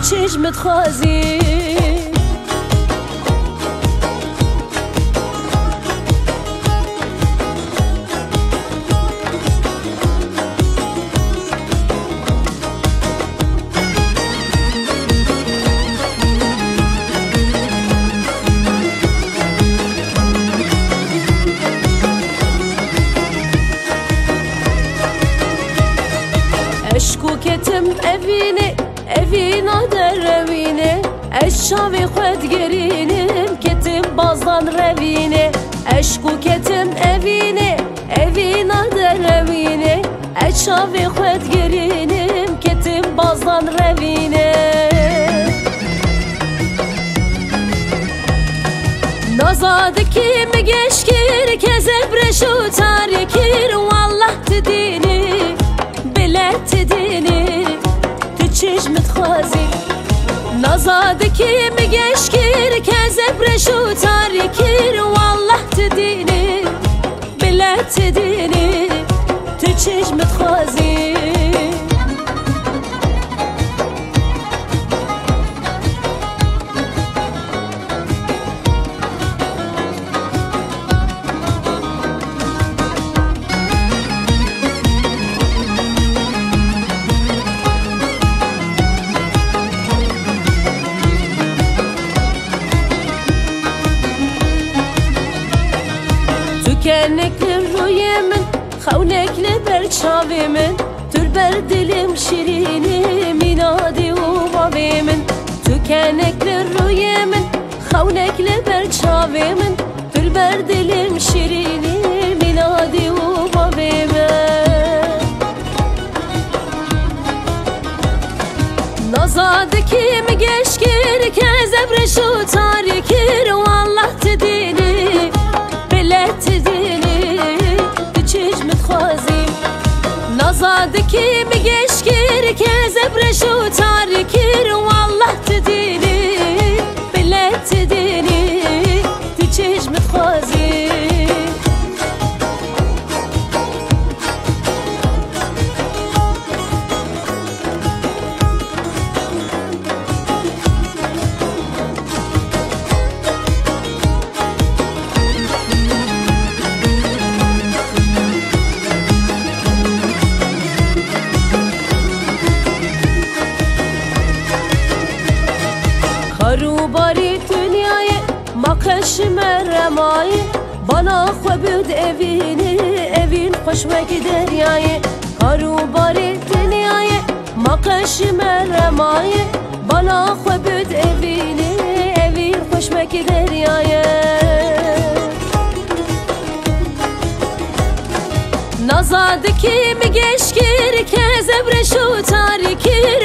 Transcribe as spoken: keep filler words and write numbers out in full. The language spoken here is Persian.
چشمت خوازی اشکو کتم evine evina derevine eşşavi xwed gerinim ketim bazdan revine eşku ketim evine evina derevine eşşavi xwed gerinim ketim bazdan revine nazadiki mi geçkir kezebreşu tarikir wallah tedini bilet tedini چشمت خوازی نزاده کی میگش کیر که زبرشو تاریکیر والله تدینی بلد تدینی تو چشمت خوازی Tükenekli rüyemin, xavnekli berçavimin Tülber dilim şirinim, inadi uvavimin Tükenekli rüyemin, xavnekli berçavimin Tülber dilim şirinim, inadi uvavimin Nazadaki mi geçkir, kezebreşu tarikir Wallah tedini تدینی تو چشمت خوازی نزادکی میگش کیر که زبرشو تاریکیر والله تدینی بلد تدینی تو چشمت خوازی روباری دنیای ما قشم رمای بالا خوبود اوینی اوین خوشمک دریای روباری دنیای ما قشم رمای بالا خوبود اوینی اوین خوشمک دریای نزادکی میگش کیر که زبرشو تاریکیر